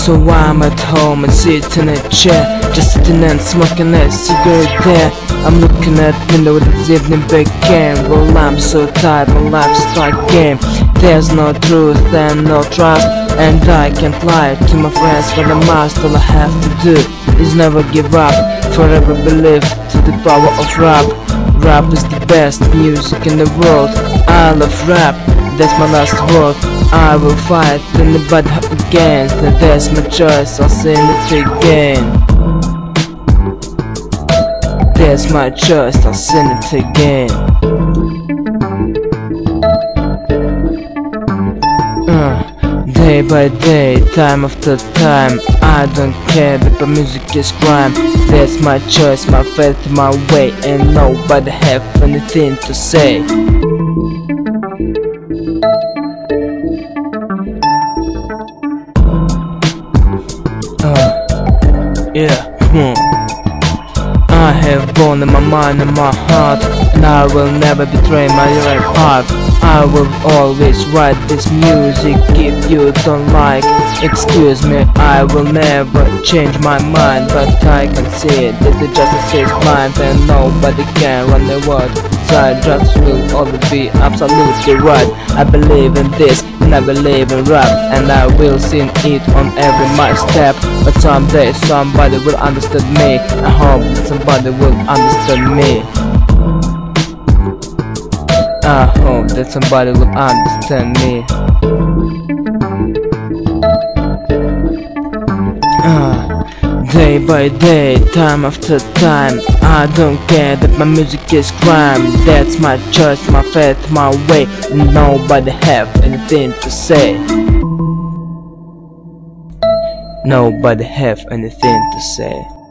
So I'm at home and sitting in a chair, just sitting and smoking a cigarette there. I'm looking at window with the evening began. Well, I'm so tired, my life's like a game. There's no truth and no trust, and I can't lie to my friends for the must. All I have to do is never give up, forever believe to the power of rap. Rap is the best music in the world. I love rap, that's my last word. I will fight anybody against, that's my choice, I'll sing it again. That's my choice, I'll sing it again. Day by day, time after time, I don't care if the music is crime. That's my choice, my faith, my way, and nobody have anything to say. I have born in my mind and my heart, and I will never betray my right heart. I will always write this music if you don't like. Excuse me, I will never change my mind, but I can see that the justice is blind, and nobody can run the world. So justice will always be absolutely right. I believe in this, and I believe in rap, and I will sing it on every my step. But someday somebody will understand me. I hope that somebody will understand me. I hope that somebody will understand me. Day by day, time after time, I don't care that my music is crime. That's my choice, my faith, my way, and nobody have anything to say. Nobody have anything to say.